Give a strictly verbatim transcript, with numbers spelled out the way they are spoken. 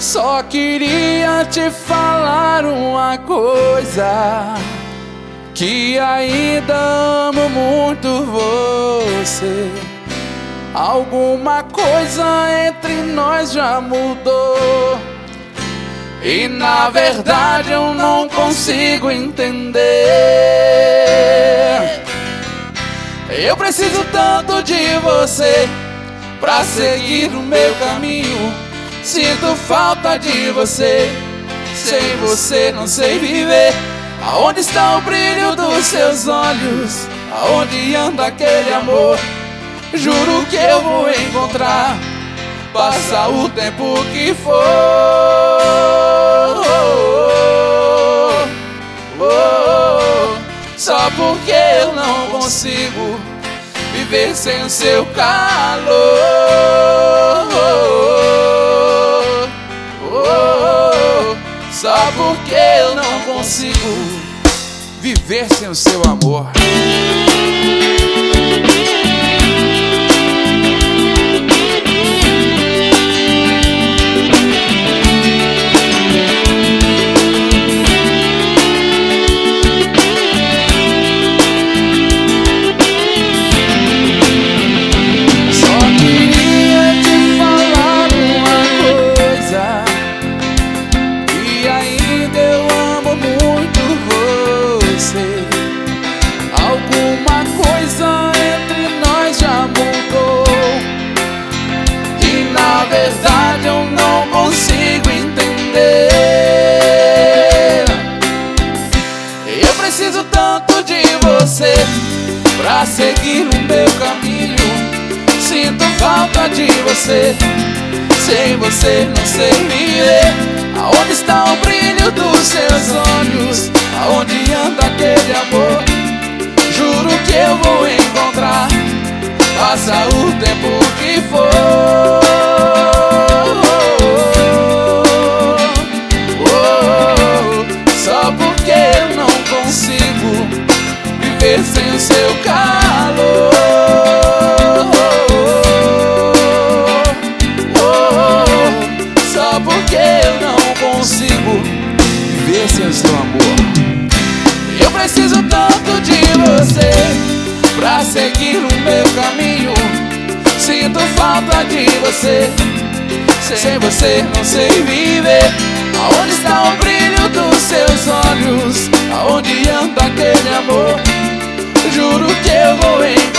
Só queria te falar uma coisa, que ainda amo muito você. Alguma coisa entre nós já mudou, e na verdade eu não consigo entender. Eu preciso tanto de você pra seguir o meu caminho. Sinto falta de você, sem você não sei viver. Aonde está o brilho dos seus olhos? Aonde anda aquele amor? Juro que eu vou encontrar, passa o tempo que for. Oh, oh, oh, só porque eu não consigo viver sem o seu calor. Só porque eu não consigo viver sem o seu amor. Na verdade eu não consigo entender. Eu preciso tanto de você pra seguir o meu caminho. Sinto falta de você, sem você não sei viver. Aonde está o brilho dos seus olhos? Aonde anda aquele amor? Juro que eu vou encontrar, passa o tempo que for. Sem o seu calor, só porque eu não consigo viver sem o seu amor. Eu preciso tanto de você pra seguir o meu caminho. Sinto falta de você, sem você não sei viver. Aonde está o brilho dos seus olhos? Aonde anda aquele amor? Juro que eu vou encontrar,